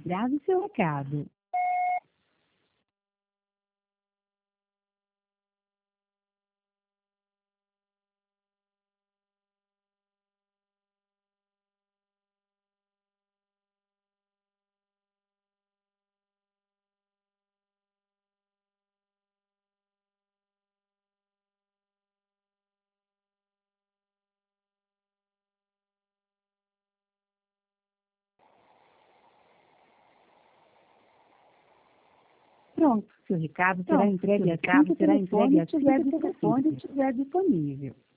Grave seu recado. Pronto, seu recado será entregue assim que o telefone estiver disponível.